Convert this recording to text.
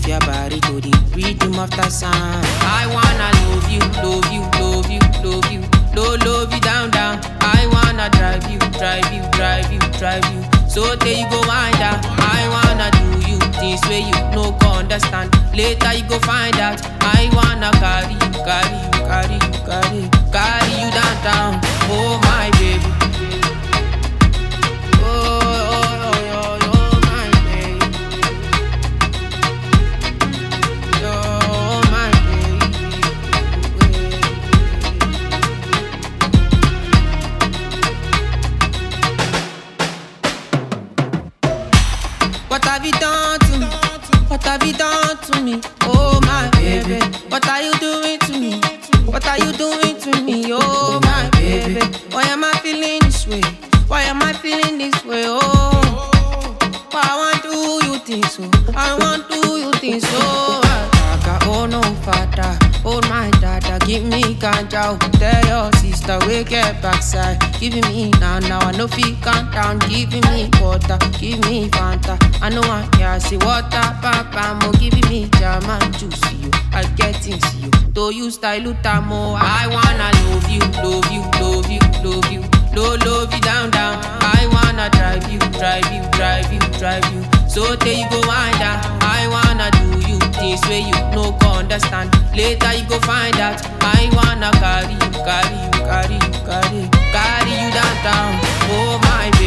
your body to the rhythm of the sound. I wanna love you, love you, love you, love you. Love you down, down. I wanna drive you, drive you, drive you, drive you. So there you go wind down. I wanna do you things where you no go understand. Later you go find out. I wanna carry you, carry you, carry you, carry you downtown. Oh my baby. What have you done to me? What have you done to me? Oh my baby, what are you doing to me? What are you doing to me? Oh my baby, why am I feeling this way? Why am I feeling this way? Oh, why I want to do you things so? I want to do you things so. Oh no father, hold my dada, give me ganja. Tell your sister we get backside. Giving me now, I know feel count down. Giving me water, give me Fanta. I know I can't see water, papa mo. Giving me jam and juicy, you. I get into you. Do you style utamo? I wanna love you, love you, love you, love you. Love you down, down. I wanna drive you, drive you, drive you, drive you. So there you go wind down. I wanna do you things where you no go understand. Later you go find out. I wanna carry you, carry you, carry you, carry you downtown. Oh my